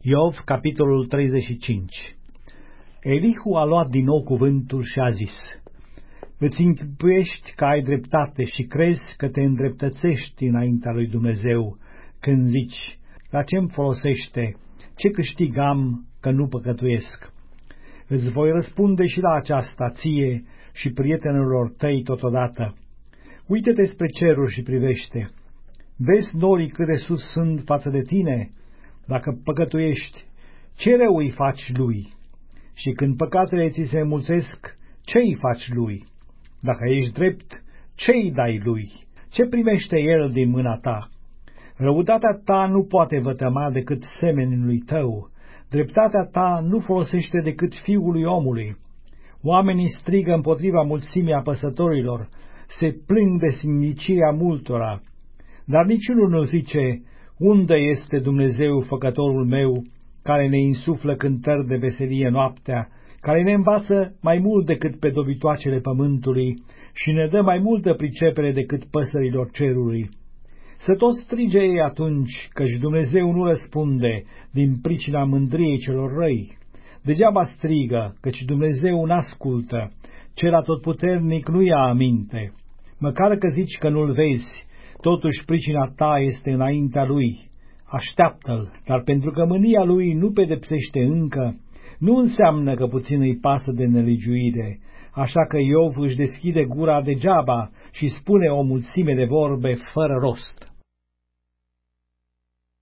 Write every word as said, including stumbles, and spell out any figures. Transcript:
Iov, capitolul treizeci și cinci. Elihu a luat din nou cuvântul și a zis: Îți închipuiești că ai dreptate și crezi că te îndreptățești înaintea lui Dumnezeu când zici: la ce-mi folosește, ce câștig am că nu păcătuiesc? Îți voi răspunde și la aceasta ție și prietenilor tăi totodată. Uită-te spre ceruri și privește. Vezi norii cât de sus sunt față de tine? Dacă păcătuiești, ce rău îi faci lui? Și când păcatele ți se mulțesc, ce îi faci lui? Dacă ești drept, ce îi dai lui? Ce primește el din mâna ta? Răutatea ta nu poate vătăma decât semenului tău, dreptatea ta nu folosește decât fiului omului. Oamenii strigă împotriva mulțimii apăsătorilor, se plâng de sinicia multora, dar niciunul nu zice: unde este Dumnezeu făcătorul meu, care ne insuflă cântări de veselie noaptea, care ne învață mai mult decât pe dobitoacele pământului și ne dă mai multă pricepere decât păsărilor cerului? Să tot strige ei atunci, căci Dumnezeu nu răspunde din pricina mândriei celor răi. Degeaba strigă, căci Dumnezeu n-ascultă, cel atotputernic nu ia aminte. Măcar că zici că nu-l vezi, totuși pricina ta este înaintea lui. Așteaptă-l, dar pentru că mânia lui nu pedepsește încă, nu înseamnă că puțin îi pasă de nelegiuire, așa că Iov își deschide gura degeaba și spune o mulțime de vorbe fără rost.